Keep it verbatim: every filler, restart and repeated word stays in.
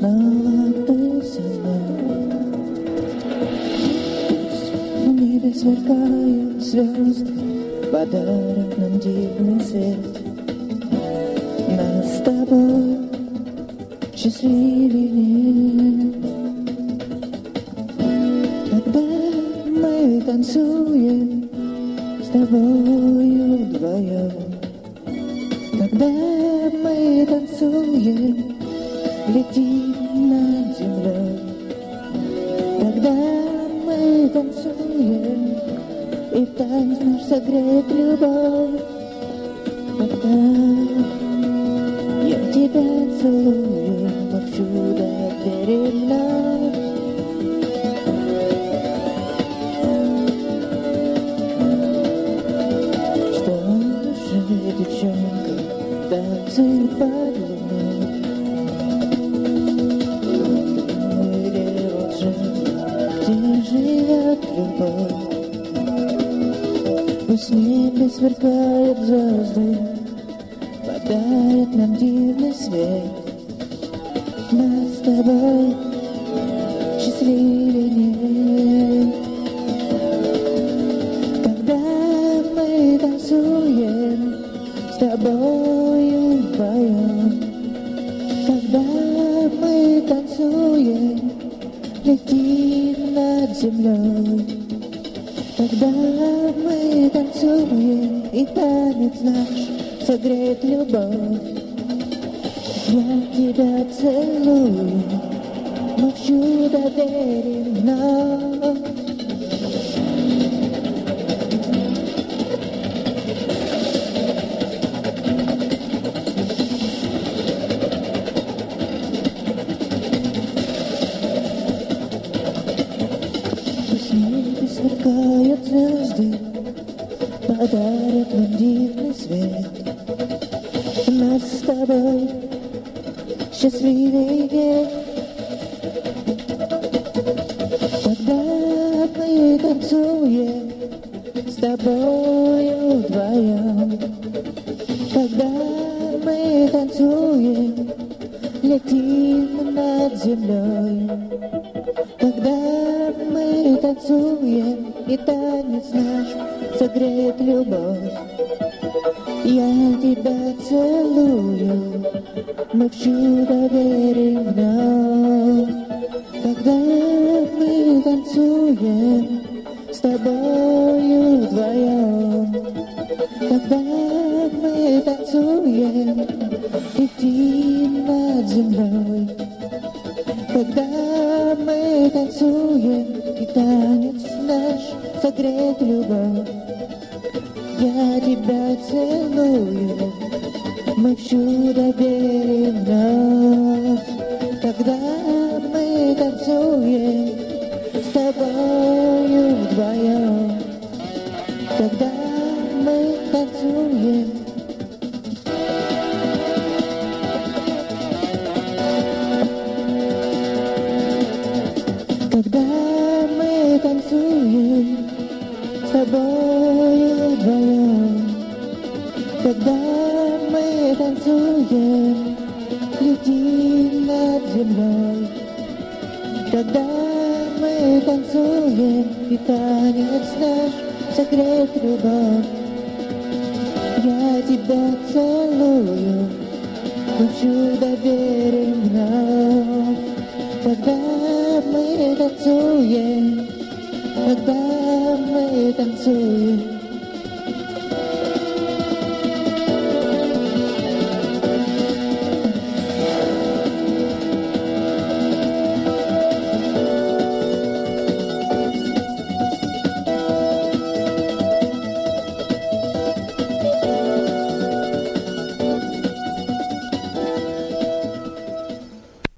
снова ты со мной. Пусть в небе сверкают звезды, подарят нам дивный свет. Нас с тобой счастливее, когда мы танцуем с тобою вдвоем. Когда мы танцуем, летим над землей. Когда мы танцуем, и танец наш согреет любовь. Когда я тебя целую, молчу до двери вновь. Что же, девчонка, танцуй под луной? Или вот же, где живет любовь? Пусть в небе сверкают звезды, подарят нам дивный свет. Нас с тобой счастливее нет. Когда мы танцуем с тобою вдвоем. Когда мы танцуем, летим над землей. Когда мы танцуем, и танец наш согреет любовь. Я тебя целую, молчу до двери вновь. Пусть в небе сверкают звезды, подарят нам дивный свет. Нас с тобой счастливее, когда мы танцуем с тобою вдвоем. Когда мы танцуем, летим над землей. Когда мы танцуем, и танец наш согреет любовь. Я тебя целую, мы в чудо верим вновь. Когда мы танцуем с тобою вдвоем. Когда мы танцуем, летим над землей. Когда мы танцуем, и танец наш согреет любовь. Я тебя целую, мы в чудо верим вновь. Когда мы танцуем с тобою вдвоем. Когда мы танцуем. Когда мы танцуем с тобою вдвоем. Когда мы танцуем, летим над землей. Когда мы танцуем, и танец наш согреет любовь. Я тебя целую, мы в чудо верим вновь. Когда мы танцуем, когда мы танцуем.